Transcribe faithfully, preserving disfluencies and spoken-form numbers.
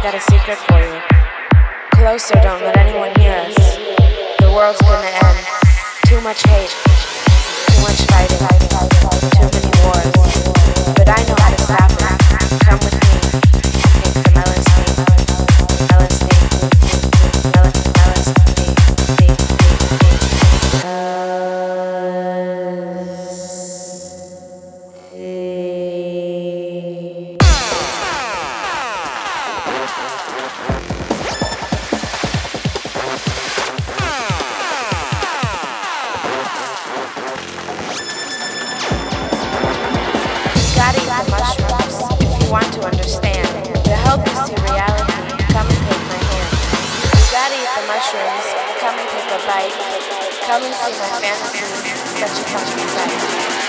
got a secret for you. Closer, don't let anyone hear us. The world's gonna end. Too much hate, too much fighting, too many wars. But I know how to stop it. Come with me and take some L S D. L S D. L S D. L S D. Gotta eat the mushrooms if you want to understand. To help you see reality, come and take my hand. You gotta eat the mushrooms, come and take a bite. Come and see my fantasy, such a fucking sight.